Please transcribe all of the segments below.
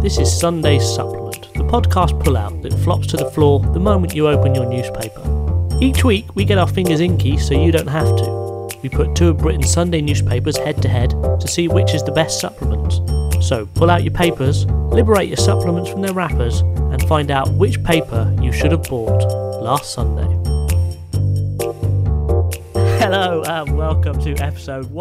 This is Sunday's Supplement, the podcast pullout that flops to the floor the moment you open your newspaper. Each week we get our fingers inky so you don't have to. We put two of Britain's Sunday newspapers head to head to see which is the best supplement. So pull out your papers, liberate your supplements from their wrappers, and find out which paper you should have bought last Sunday. Hello and welcome to episode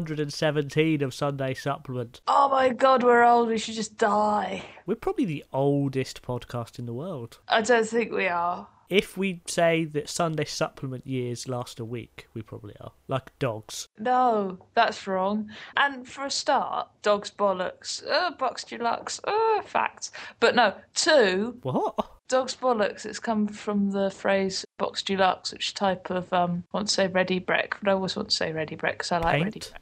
117 of Sunday Supplement. Oh my god, we're old, we should just die. We're probably the oldest podcast in the world. I don't think we are. If we say that Sunday Supplement years last a week, we probably are. Like dogs. No, that's wrong. And for a start, dogs bollocks, box deluxe, facts. But no, two, What? dogs bollocks, it's come from the phrase box deluxe, which type of, I want to say ready brek, but I always want to say ready brek because I like Paint? ready brek.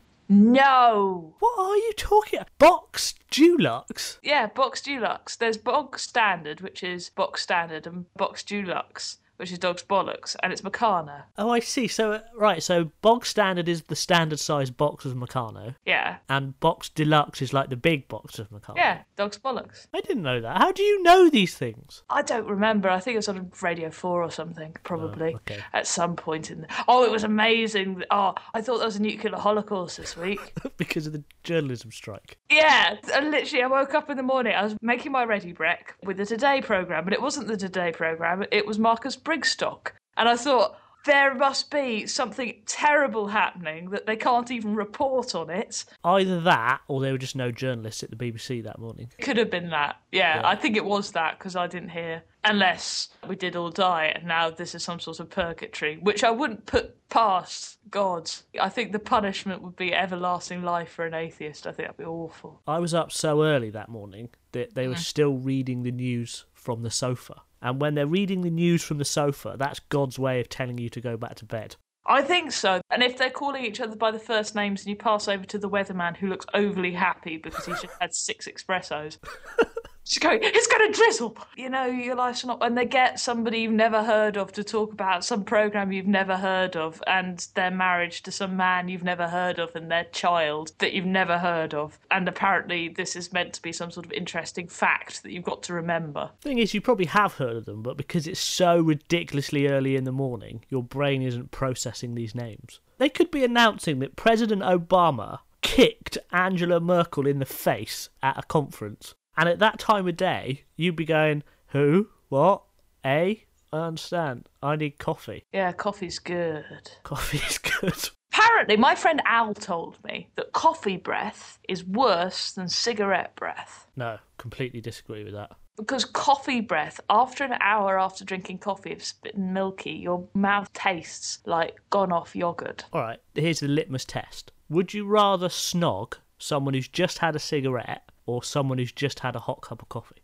No! What are you talking about? Box Dulux? Yeah, box deluxe. There's box standard, which is box standard, and box deluxe, which is dog's bollocks, and it's Meccano. Oh, I see. So bog standard is the standard size box of Meccano, Yeah. and box deluxe is like the big box of Meccano. Yeah, dog's bollocks. I didn't know that. How do you know these things? I don't remember. I think it was on Radio 4 or something, probably, okay. at some point in... Oh, it was amazing. Oh, I thought there was a nuclear holocaust this week. Because of the journalism strike. Yeah, and literally I woke up in the morning, I was making my ready brek with the Today programme, but it wasn't the Today programme, it was Marcus Brigstock. And I thought, there must be something terrible happening that they can't even report on it. Either that, or there were just no journalists at the BBC that morning. Could have been that. Yeah. I think it was that, because I didn't hear. Unless we did all die, and now this is some sort of purgatory, which I wouldn't put past God. I think the punishment would be everlasting life for an atheist. I think that'd be awful. I was up so early that morning that they were still reading the news from the sofa. And when they're reading the news from the sofa, that's God's way of telling you to go back to bed. I think so. And if they're calling each other by the first names and you pass over to the weatherman who looks overly happy because he's just had 6 espressos... Just going, it's going to drizzle. You know, your life's not... And they get somebody you've never heard of to talk about some programme you've never heard of, and their marriage to some man you've never heard of, and their child that you've never heard of. And apparently this is meant to be some sort of interesting fact that you've got to remember. Thing is, you probably have heard of them, but because it's so ridiculously early in the morning, your brain isn't processing these names. They could be announcing that President Obama kicked Angela Merkel in the face at a conference. And at that time of day, you'd be going, who? What? I understand. I need coffee. Yeah, coffee's good. Coffee is good. Apparently, my friend Al told me that coffee breath is worse than cigarette breath. No, completely disagree with that. Because coffee breath, after an hour after drinking coffee, if it's a bit milky, your mouth tastes like gone off yoghurt. All right, here's the litmus test. Would you rather snog someone who's just had a cigarette or someone who's just had a hot cup of coffee?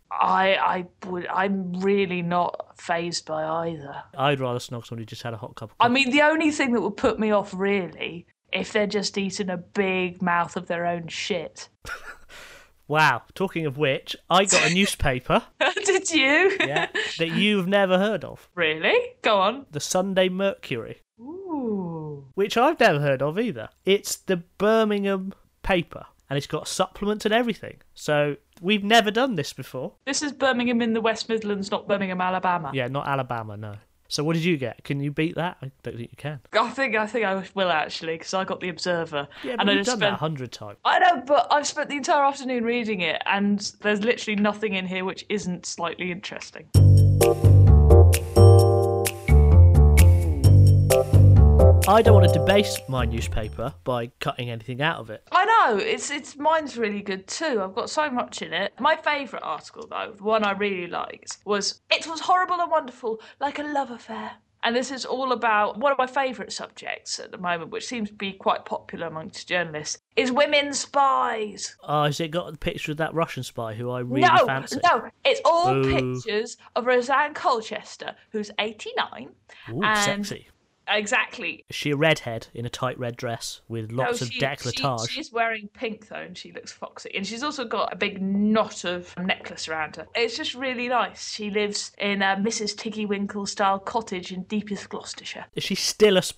I'm really not fazed by either. I'd rather snog someone who just had a hot cup of coffee. I mean, the only thing that would put me off, really, if they're just eating a big mouth of their own shit. Wow, talking of which, I got a newspaper. Did you? Yeah, that you've never heard of. Really? Go on. The Sunday Mercury. Ooh. Which I've never heard of either. It's the Birmingham paper. And it's got supplements and everything. So we've never done this before. This is Birmingham in the West Midlands, not Birmingham, Alabama. Yeah, not Alabama, no. So what did you get? Can you beat that? I don't think you can. I think I will, actually, because I got the Observer. Yeah, but you've done that 100 times. I know, but I've spent the entire afternoon reading it, and there's literally nothing in here which isn't slightly interesting. I don't want to debase my newspaper by cutting anything out of it. I know, it's mine's really good too. I've got so much in it. My favourite article, though, the one I really liked, was "It was horrible and wonderful, like a love affair." And this is all about one of my favourite subjects at the moment, which seems to be quite popular amongst journalists, is women spies. Oh, has it got the picture of that Russian spy who I really fancy? No, it's all Ooh. pictures of Roseanne Colchester, who's 89. Ooh, and sexy. Exactly. Is she a redhead in a tight red dress with lots of décolletage? She's wearing pink, though, and she looks foxy. And she's also got a big knot of necklace around her. It's just really nice. She lives in a Mrs. Tiggy Winkle-style cottage in deepest Gloucestershire. Is she still a spy?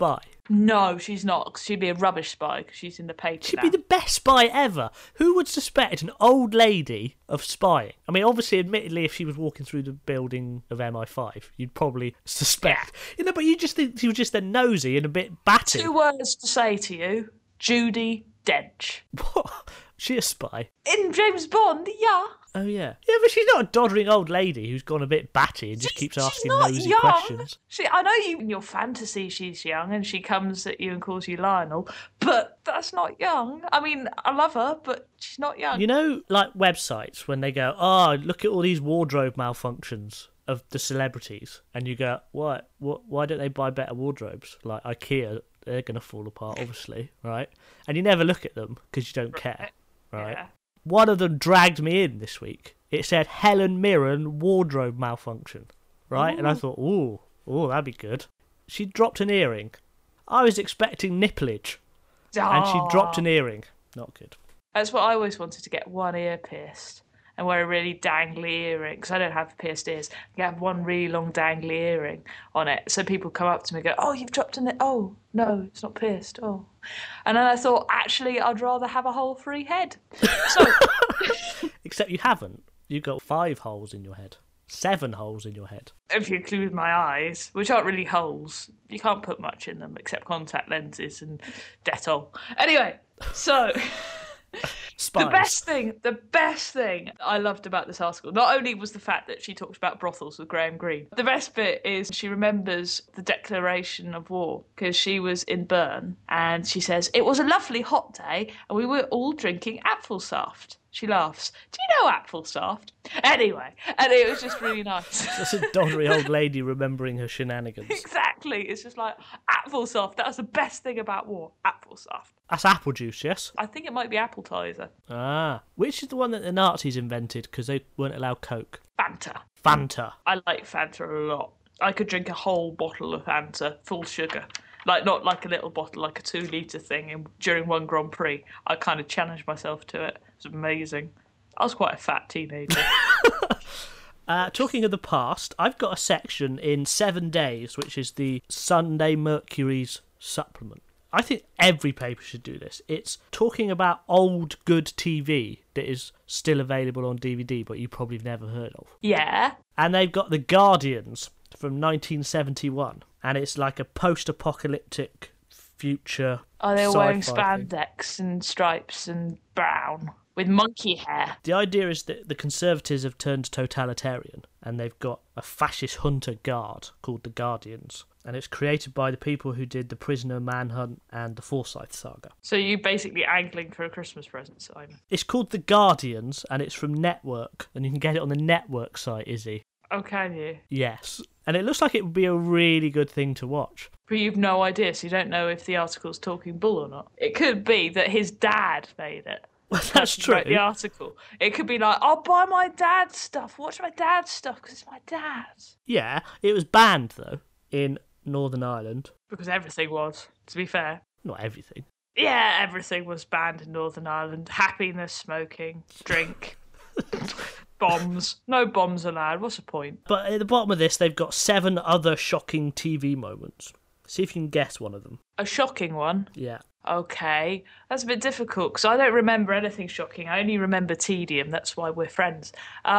No, she's not. 'Cause she'd be a rubbish spy because she's in the paper She'd now. be the best spy ever. Who would suspect an old lady of spying? I mean, obviously, admittedly, if she was walking through the building of MI5, you'd probably suspect. But you just think she was just then nosy and a bit batty. 2 words to say to you. Judi Dench. What? She a spy? In James Bond, yeah. Oh, yeah. Yeah, but she's not a doddering old lady who's gone a bit batty and just keeps asking nosy questions. I know you in your fantasy she's young and she comes at you and calls you Lionel, but that's not young. I mean, I love her, but she's not young. You know, like websites, when they go, oh, look at all these wardrobe malfunctions of the celebrities, and you go, why don't they buy better wardrobes? Like IKEA, they're going to fall apart, obviously, right? And you never look at them because you don't care, right? Yeah. One of them dragged me in this week. It said Helen Mirren wardrobe malfunction, right? Ooh. And I thought, ooh, that'd be good. She dropped an earring. I was expecting nipplage, and she dropped an earring. Not good. That's what I always wanted, to get one ear pierced and wear a really dangly earring, because I don't have pierced ears. I have one really long dangly earring on it, so people come up to me and go, oh, you've dropped an ear. Oh, no, it's not pierced. Oh. And then I thought, actually, I'd rather have a hole-free head. So, Except you haven't. You've got 5 holes in your head. 7 holes in your head. if you include my eyes, which aren't really holes, you can't put much in them except contact lenses and Dettol. Anyway, so... Spies. The best thing I loved about this article, not only was the fact that she talked about brothels with Graham Greene, the best bit is she remembers the declaration of war, because she was in Bern, and she says, it was a lovely hot day, and we were all drinking Apfelsaft. She laughs. Do you know Apfelsaft? Anyway, and it was just really nice. That's a doddery old lady remembering her shenanigans. Exactly. It's just like, Apfelsaft, that was the best thing about war. Apfelsaft. That's apple juice, yes? I think it might be appetizer. Ah. Which is the one that the Nazis invented because they weren't allowed Coke? Fanta. Fanta. I like Fanta a lot. I could drink a whole bottle of Fanta, full sugar. Like, not like a little bottle, like a 2-litre thing. And during one Grand Prix, I kind of challenged myself to it. It was amazing. I was quite a fat teenager. Talking of the past, I've got a section in 7 Days, which is the Sunday Mercury's supplement. I think every paper should do this. It's talking about old good TV that is still available on DVD, but you probably have never heard of. Yeah. And they've got The Guardians from 1971, and it's like a post-apocalyptic future. Are they all wearing sci-fi thing. spandex and stripes and brown with monkey hair? The idea is that the Conservatives have turned totalitarian, and they've got a fascist hunter guard called the Guardians. And it's created by the people who did The Prisoner Manhunt and the Forsyth Saga. So you're basically angling for a Christmas present, Simon. It's called The Guardians, and it's from Network, and you can get it on the Network site, Izzy. Oh, can you? Yes. And it looks like it would be a really good thing to watch. But you've no idea, so you don't know if the article's talking bull or not. It could be that his dad made it. Well, that's He true. wrote the article. It could be like, I'll buy my dad's stuff. Watch my dad's stuff because it's my dad's. Yeah, it was banned, though, in Northern Ireland. Because everything was, to be fair. Not everything. Yeah, everything was banned in Northern Ireland. Happiness, smoking, drink, bombs. No bombs allowed. What's the point? But at the bottom of this, they've got 7 other shocking TV moments. See if you can guess one of them. A shocking one. Yeah. Okay, that's a bit difficult because I don't remember anything shocking. I only remember tedium. That's why we're friends.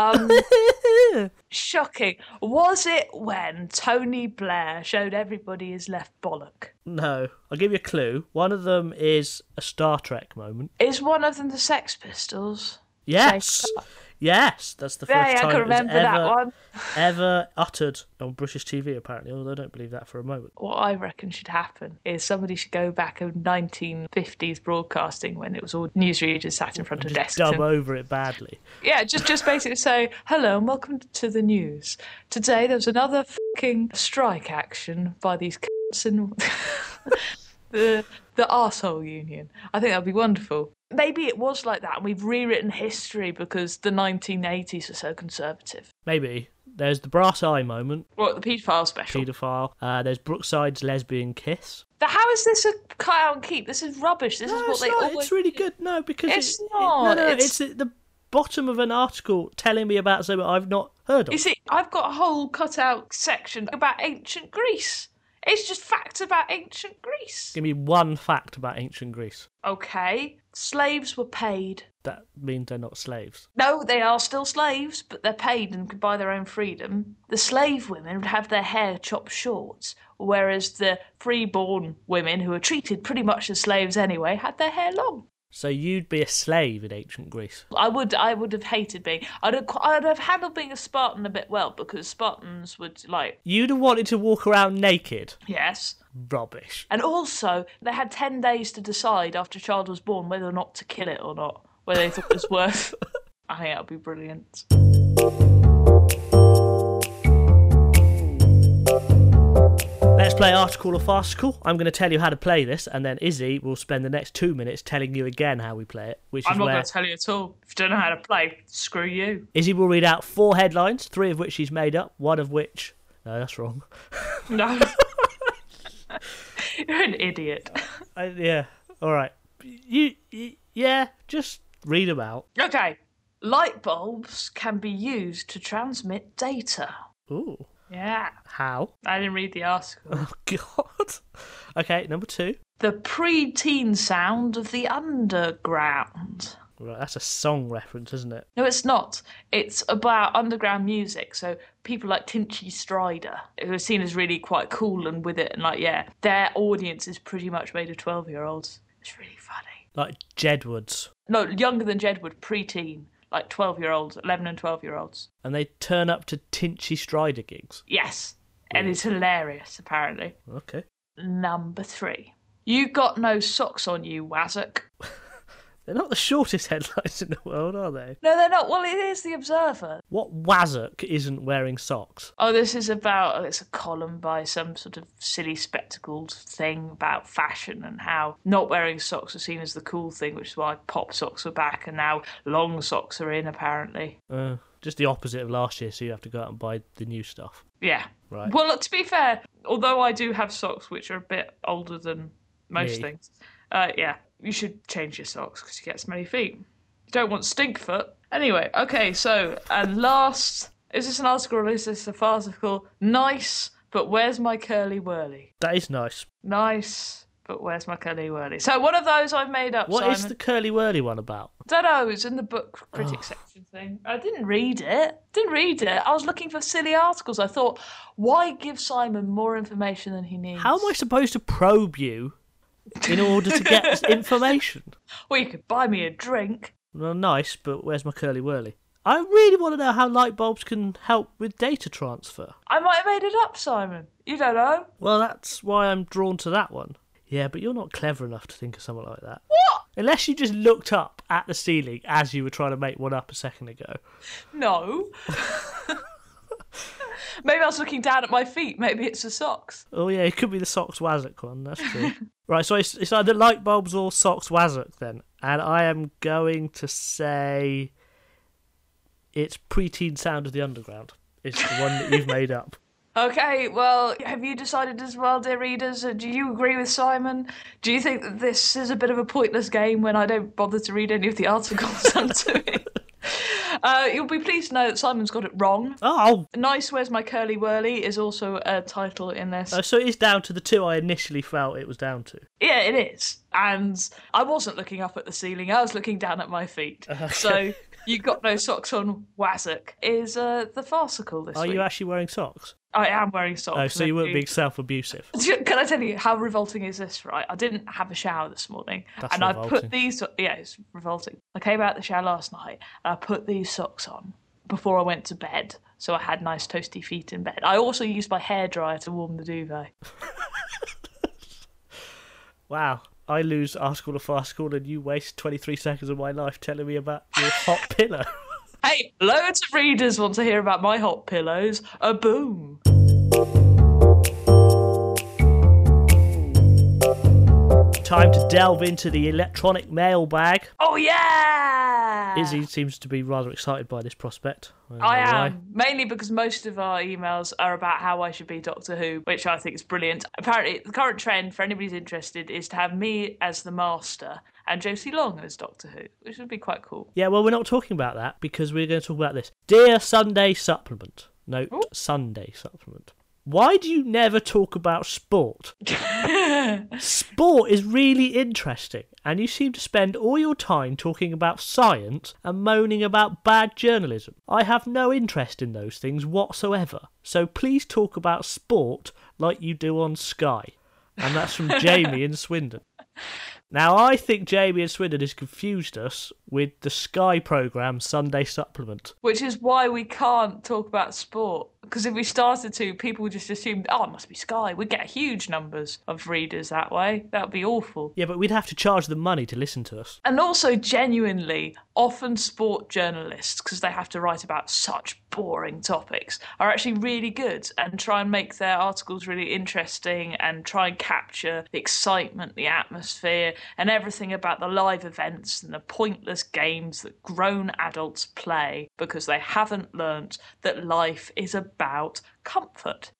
Shocking. Was it when Tony Blair showed everybody his left bollock? No. I'll give you a clue. One of them is a Star Trek moment. Is one of them the Sex Pistols? Yes. Yes, that's the first Yeah, I time can it was remember that one. ever uttered on British TV, apparently, although I don't believe that for a moment. What I reckon should happen is somebody should go back in 1950s broadcasting when it was all newsreaders sat in front of Just desks. dub over it badly. Yeah, just basically say, hello and welcome to the news. Today there's another fucking strike action by these cunts in the arsehole union. I think that'd be wonderful. Maybe it was like that and we've rewritten history because the 1980s were so conservative. Maybe. There's the brass eye moment. What, the paedophile special? Paedophile. There's Brookside's lesbian kiss. How is this a cut out and keep? This is rubbish. This is what they not. always... It's really good. No, because It's not. It's at the bottom of an article telling me about something I've not heard of. You see, I've got a whole cut-out section about ancient Greece It's just facts about ancient Greece. Give me one fact about ancient Greece. Okay, slaves were paid. That means they're not slaves. No, they are still slaves, but they're paid and could buy their own freedom. The slave women would have their hair chopped short, whereas the freeborn women, who were treated pretty much as slaves anyway, had their hair long. So you'd be a slave in ancient Greece. I would have hated being. I'd have handled being a Spartan a bit well, because Spartans would, like... You'd have wanted to walk around naked? Yes. Rubbish. And also, they had 10 days to decide after a child was born whether or not to kill it or not, whether they thought it was worth... I think that would be brilliant. Let's play Article or Farcical. I'm going to tell you how to play this, and then Izzy will spend the next 2 minutes telling you again how we play it. I'm not going to tell you at all. If you don't know how to play, screw you. Izzy will read out 4 headlines, 3 of which she's made up, 1 of which... No, that's wrong. No. You're an idiot. Yeah, all right. Yeah, just read them out. Okay. Light bulbs can be used to transmit data. Ooh. Yeah. How? I didn't read the article. Oh, God. Okay, number 2. The pre-teen sound of the underground. Right, that's a song reference, isn't it? No, it's not. It's about underground music. So people like Tinchy Stryder, who are seen as really quite cool and with it, and like, yeah, their audience is pretty much made of 12-year-olds. It's really funny. Like Jedwards. No, younger than Jedward, pre-teen. Like 12-year-olds, 11 and 12-year-olds. And they turn up to Tinchy Stryder gigs. Yes. And it's hilarious, apparently. Okay. Number 3. You got no socks on you, Wazzock. They're not the shortest headlines in the world, are they? No, they're not. Well, it is The Observer. What Wazzock isn't wearing socks? Oh, this is about... It's a column by some sort of silly spectacled thing about fashion and how not wearing socks are seen as the cool thing, which is why pop socks are back and now long socks are in, apparently. Just the opposite of last year, so you have to go out and buy the new stuff. Yeah. Right. Well, to be fair, although I do have socks which are a bit older than most things, yeah, you should change your socks because you get smelly feet. You don't want stink foot. Anyway, okay, so, and last, is this an article or is this a farcical? Nice, but where's my curly whirly? That is nice. Nice, but where's my curly whirly? So one of those I've made up, What Simon. is the curly whirly one about? Don't know, it's in the book critic section thing. I didn't read it. I was looking for silly articles. I thought, why give Simon more information than he needs? How am I supposed to probe you in order to get information? Well, you could buy me a drink. Well, nice, but where's my curly whirly? I really want to know how light bulbs can help with data transfer. I might have made it up, Simon. You don't know. Well, that's why I'm drawn to that one. Yeah, but you're not clever enough to think of something like that. What? Unless you just looked up at the ceiling as you were trying to make one up a second ago. No. Maybe I was looking down at my feet. Maybe it's the socks. Oh, yeah, it could be the Socks Wazzock one, that's true. Right, so it's either light bulbs or Socks Wazzock then. And I am going to say it's Pre-Teen Sound of the Underground. It's the one that you've made up. Okay, well, have you decided as well, dear readers? Do you agree with Simon? Do you think that this is a bit of a pointless game when I don't bother to read any of the articles onto it? You'll be pleased to know that Simon's got it wrong. Oh! Nice, Where's My Curly Whirly is also a title in this. So it's down to the 2 I initially felt it was down to. Yeah, it is. And I wasn't looking up at the ceiling, I was looking down at my feet. Okay. So, You Got No Socks on, Wazzock is the farcical this week. Are you actually wearing socks? I am wearing socks. Oh, so you weren't being self-abusive. Can I tell you how revolting is this, right? I didn't have a shower this morning. That's and revolting. I put these... Yeah, it's revolting. I came out the shower last night and I put these socks on before I went to bed. So I had nice toasty feet in bed. I also used my hairdryer to warm the duvet. Wow. I lose article or farcical and you waste 23 seconds of my life telling me about your hot pillow. Hey, loads of readers want to hear about my hot pillows. A boom. Time to delve into the electronic mailbag. Oh, yeah! Izzy seems to be rather excited by this prospect. I am, mainly because most of our emails are about how I should be Doctor Who, which I think is brilliant. Apparently, the current trend, for anybody who's interested, is to have me as the Master and Josie Long as Doctor Who, which would be quite cool. Yeah, well, we're not talking about that because we're going to talk about this. Dear Sunday Supplement. Note, Ooh. Sunday Supplement. Why do you never talk about sport? Sport is really interesting, and you seem to spend all your time talking about science and moaning about bad journalism. I have no interest in those things whatsoever, so please talk about sport like you do on Sky. And that's from Jamie in Swindon. Now, I think Jamie in Swindon has confused us with the Sky programme Sunday Supplement. Which is why we can't talk about sport. Because if we started to, people would just assume, oh, it must be Sky. We'd get huge numbers of readers that way. That would be awful. Yeah, but we'd have to charge them money to listen to us. And also, genuinely, often sport journalists, because they have to write about such boring topics, are actually really good and try and make their articles really interesting and try and capture the excitement, the atmosphere, and everything about the live events and the pointless games that grown adults play because they haven't learnt that life is about comfort.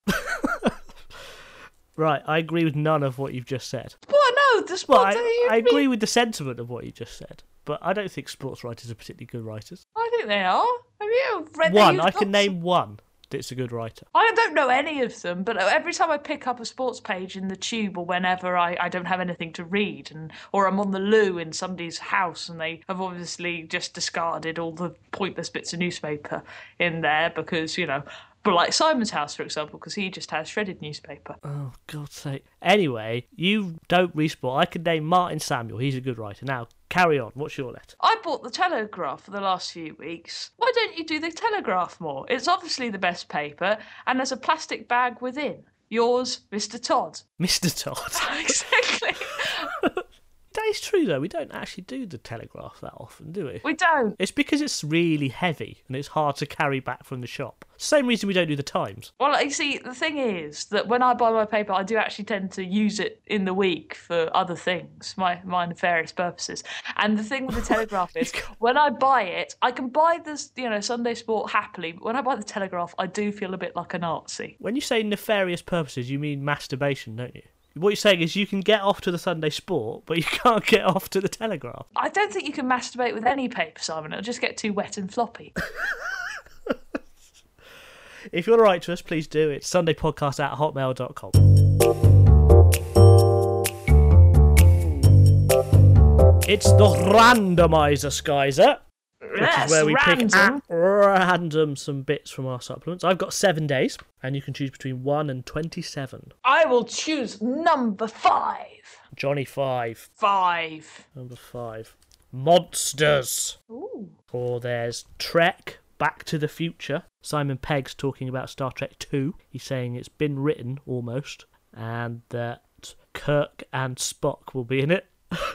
Right, I agree with none of what you've just said. What? No, the sport. I agree with the sentiment of what you just said, but I don't think sports writers are particularly good writers. I think they are. Have you read one? I can name one that's a good writer. I don't know any of them, but every time I pick up a sports page in the Tube or whenever I don't have anything to read, or I'm on the loo in somebody's house and they have obviously just discarded all the pointless bits of newspaper in there because, but like Simon's house, for example, because he just has shredded newspaper. Oh, God's sake. Anyway, you don't read sport. I could name Martin Samuel. He's a good writer. Now, carry on. What's your letter? I bought the Telegraph for the last few weeks. Why don't you do the Telegraph more? It's obviously the best paper, and there's a plastic bag within. Yours, Mr. Todd. Mr. Todd? Exactly. That is true, though. We don't actually do the Telegraph that often, do we? We don't. It's because it's really heavy and it's hard to carry back from the shop. Same reason we don't do the Times. Well, you see, the thing is that when I buy my paper, I do actually tend to use it in the week for other things, my nefarious purposes. And the thing with the Telegraph is, when I buy it, I can buy this, Sunday Sport happily, but when I buy the Telegraph, I do feel a bit like a Nazi. When you say nefarious purposes, you mean masturbation, don't you? What you're saying is you can get off to the Sunday Sport, but you can't get off to the Telegraph. I don't think you can masturbate with any paper, Simon. It'll just get too wet and floppy. If you want to write to us, please do. It's sundaypodcast@hotmail.com. It's the randomizer, Skyzer. Which is where we pick at random some bits from our supplements. I've got 7 days, and you can choose between 1 and 27. I will choose number 5. Johnny 5. 5. Number 5. Monsters. Ooh. Or there's Trek, Back to the Future. Simon Pegg's talking about Star Trek 2. He's saying it's been written, almost, and that Kirk and Spock will be in it.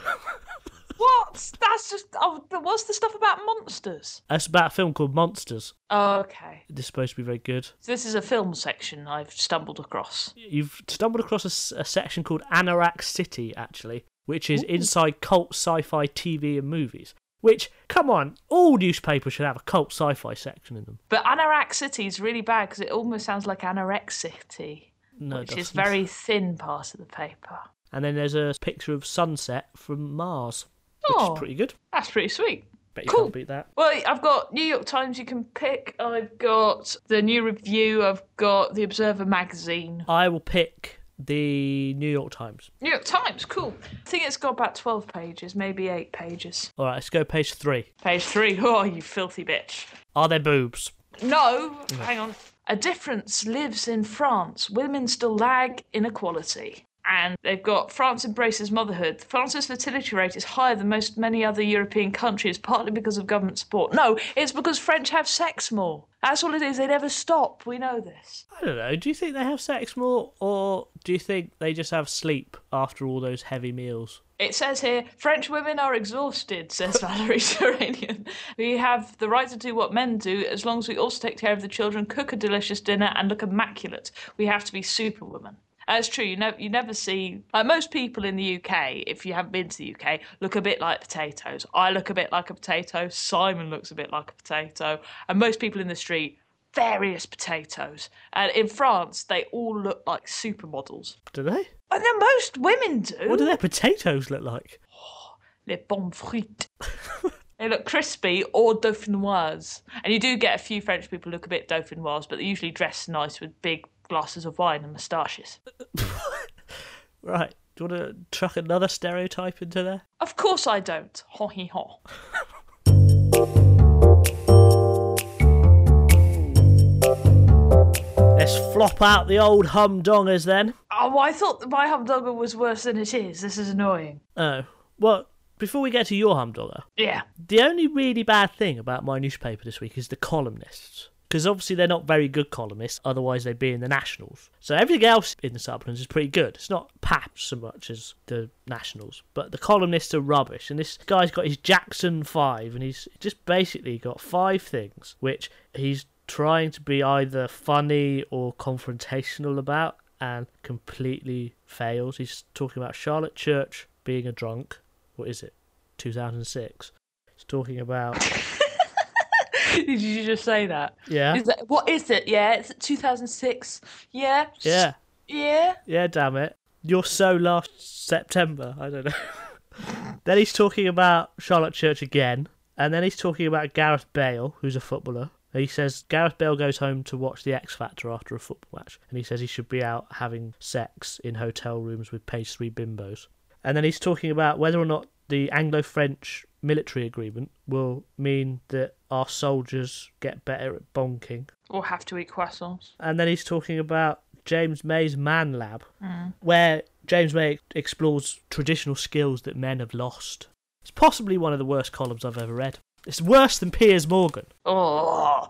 What? That's just... Oh, what's the stuff about monsters? It's about a film called Monsters. Oh, okay. This is supposed to be very good. So this is a film section I've stumbled across. You've stumbled across a section called Anorak City, actually, which is inside cult sci-fi TV and movies. Which, come on, all newspapers should have a cult sci-fi section in them. But Anorak City is really bad because it almost sounds like anorexity, which is very thin part of the paper. And then there's a picture of sunset from Mars. Which is pretty good. That's pretty sweet. Bet you can't beat that. Well, I've got New York Times you can pick. I've got the New Review. I've got the Observer magazine. I will pick the New York Times. New York Times, cool. I think it's got about 12 pages, maybe 8 pages. All right, let's go page 3. Page 3. Oh, you filthy bitch. Are there boobs? No. Hang on. A difference lives in France. Women still lag inequality. And they've got France embraces motherhood. France's fertility rate is higher than many other European countries, partly because of government support. No, it's because French have sex more. That's all it is. They never stop. We know this. I don't know. Do you think they have sex more, or do you think they just have sleep after all those heavy meals? It says here, French women are exhausted, says Valerie Seranian. We have the right to do what men do, as long as we also take care of the children, cook a delicious dinner, and look immaculate. We have to be superwomen. That's true. You never see... most people in the UK, if you haven't been to the UK, look a bit like potatoes. I look a bit like a potato. Simon looks a bit like a potato. And most people in the street, various potatoes. And in France, they all look like supermodels. Do they? And then most women do. What do their potatoes look like? Oh, les pommes frites. They look crispy or dauphinoise. And you do get a few French people who look a bit dauphinoise, but they usually dress nice with big glasses of wine and moustaches. Right. Do you want to truck another stereotype into there? Of course I don't. Ho he ho. Let's flop out the old humdongers then. Oh, I thought that my humdogger was worse than it is. This is annoying. Oh. Well, before we get to your humdogger, Yeah. the only really bad thing about my newspaper this week is the columnists. Because obviously they're not very good columnists, otherwise they'd be in the Nationals. So everything else in the supplements is pretty good. It's not paps so much as the Nationals, but the columnists are rubbish. And this guy's got his Jackson 5, and he's just basically got 5 things which he's trying to be either funny or confrontational about, and completely fails. He's talking about Charlotte Church being a drunk. What is it? 2006. He's talking about... Did you just say that? Yeah. What is it? Yeah, it's 2006. Yeah. Yeah. Yeah. Yeah, damn it. You're so last September. I don't know. Then he's talking about Charlotte Church again. And then he's talking about Gareth Bale, who's a footballer. He says Gareth Bale goes home to watch the X Factor after a football match. And he says he should be out having sex in hotel rooms with pastry bimbos. And then he's talking about whether or not the Anglo-French military agreement will mean that our soldiers get better at bonking. Or have to eat croissants. And then he's talking about James May's Man Lab, where James May explores traditional skills that men have lost. It's possibly one of the worst columns I've ever read. It's worse than Piers Morgan. Oh.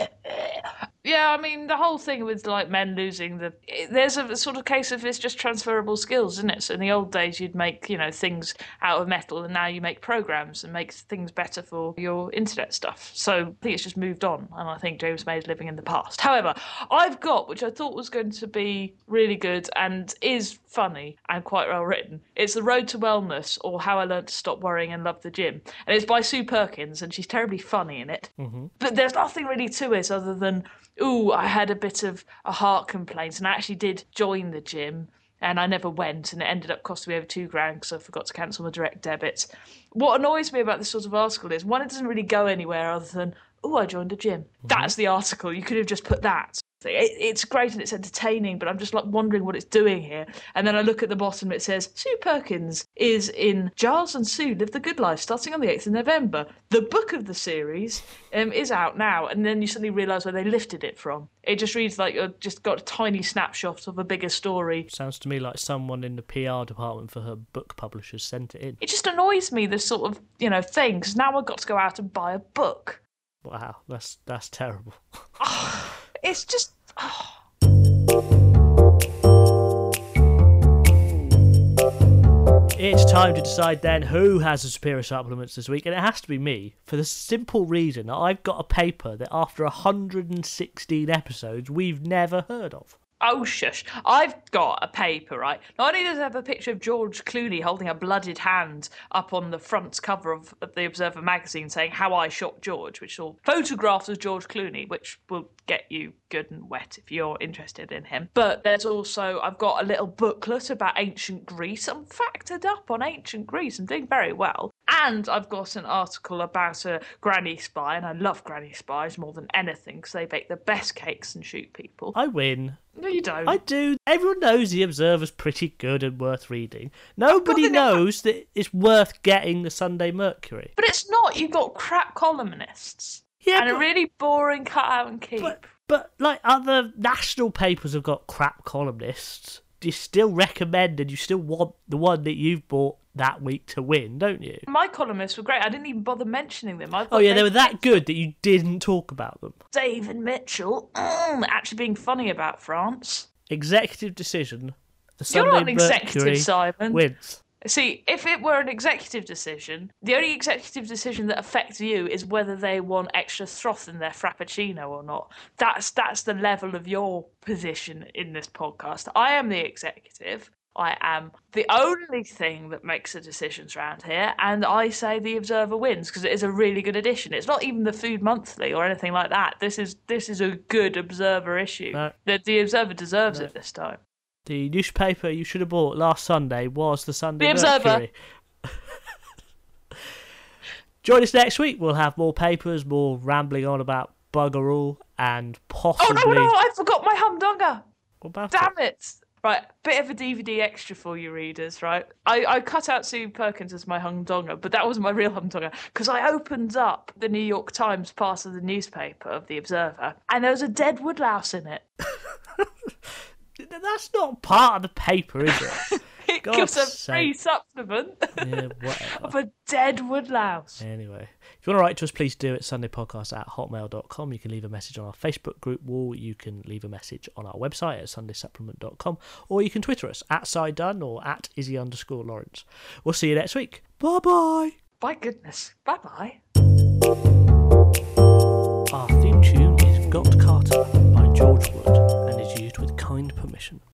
Yeah, I mean, the whole thing with, like, men losing there's a sort of case of it's just transferable skills, isn't it? So in the old days, you'd make, things out of metal, and now you make programs and make things better for your internet stuff. So I think it's just moved on, and I think James May is living in the past. However, I've got, which I thought was going to be really good and is funny and quite well written. It's The Road to Wellness, or How I Learned to Stop Worrying and Love the Gym. And it's by Sue Perkins, and she's terribly funny in it. Mm-hmm. But there's nothing really to it other than... ooh, I had a bit of a heart complaint, and I actually did join the gym, and I never went, and it ended up costing me over £2,000 because I forgot to cancel my direct debit. What annoys me about this sort of article is, one, it doesn't really go anywhere other than, ooh, I joined a gym. Mm-hmm. That's the article. You could have just put that. It's great and it's entertaining, but I'm just like wondering what it's doing here. And then I look at the bottom, it says Sue Perkins is in Giles and Sue Live the Good Life starting on the 8th of November. The book of the series is out now, and then you suddenly realise where they lifted it from. It just reads like you've just got a tiny snapshot of a bigger story. Sounds to me like someone in the PR department for her book publishers sent it in. It just annoys me, this sort of thing, because now I've got to go out and buy a book. Wow, that's terrible. It's just... It's time to decide then who has the superior supplements this week, and it has to be me, for the simple reason that I've got a paper that after 116 episodes we've never heard of. Oh, shush. I've got a paper, right? Not only does it have a picture of George Clooney holding a blooded hand up on the front cover of the Observer magazine saying How I Shot George, which are photographs of George Clooney, which will get you good and wet if you're interested in him. But there's also, I've got a little booklet about ancient Greece. I'm factored up on ancient Greece. I'm doing very well. And I've got an article about a granny spy, and I love granny spies more than anything because they bake the best cakes and shoot people. I win. No, you don't. I do. Everyone knows the Observer's pretty good and worth reading. Nobody knows that it's worth getting the Sunday Mercury. But it's not. You've got crap columnists. Yeah, and a really boring cut out and keep. But like other national papers have got crap columnists. You still recommend and you still want the one that you've bought that week to win, don't you? My columnists were great. I didn't even bother mentioning them. Oh yeah, they were that good that you didn't talk about them. David Mitchell, actually being funny about France. Executive decision. The You're Sunday not an executive, Mercury Simon. Wins. See, if it were an executive decision, the only executive decision that affects you is whether they want extra froth in their frappuccino or not. That's the level of your position in this podcast. I am the executive. I am the only thing that makes the decisions around here, and I say the Observer wins because it is a really good edition. It's not even the Food Monthly or anything like that. This is a good Observer issue. No. The Observer deserves it this time. The newspaper you should have bought last Sunday was the Sunday Mercury. Join us next week. We'll have more papers, more rambling on about bugger all, and possibly... Oh, no, I forgot my humdogger. What about Damn it! Right, bit of a DVD extra for you readers, right? I cut out Sue Perkins as my humdonga, but that wasn't my real humdonga, because I opened up the New York Times part of the newspaper of The Observer, and there was a dead woodlouse in it. That's not part of the paper, is it? It God's gives a sake. free supplement Yeah, whatever. of a dead woodlouse. Anyway, if you want to write to us, please do it. SundayPodcast@hotmail.com. You can leave a message on our Facebook group wall. You can leave a message on our website at SundaySupplement.com. Or you can Twitter us at SiDunn or at Izzy_Lawrence. We'll see you next week. Bye-bye. My goodness. Bye-bye. Our theme tune is Got Carter by George Wood and is used with kind permission.